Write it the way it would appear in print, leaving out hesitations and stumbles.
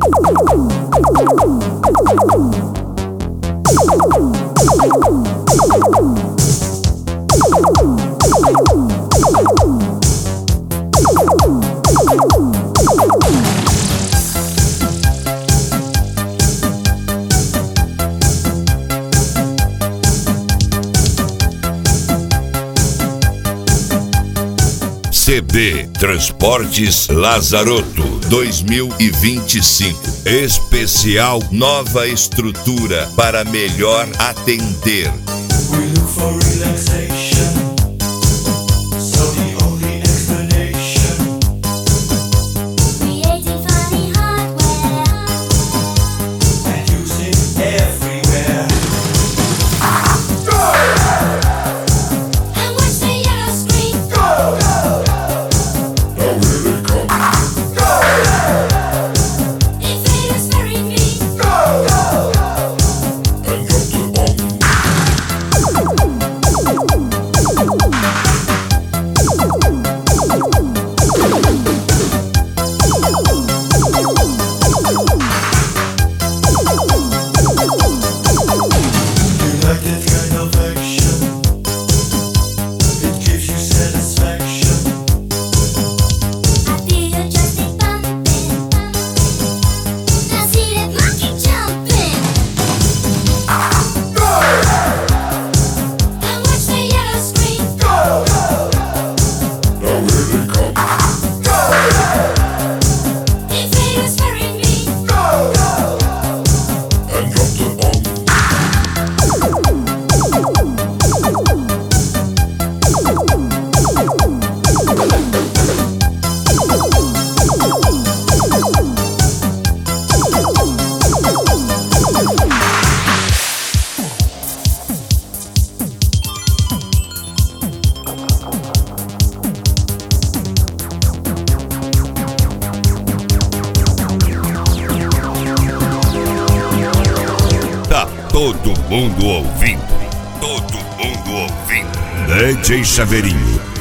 CD Transportes Lazarotto 2025. Especial Nova Estrutura para melhor atender. We look for relaxation, so the only explanation. Creating funny hardware And use it everywhere. and watch the yellow screen. Invaders bury me. You like that kind of action? It gives you satisfaction. I feel your joystick bumping. Now see that monkey jumping. And watch the yellow screen. Invaders bury me. Tá todo mundo ouvindo. Todo mundo ouvindo. DJ Chaveirinho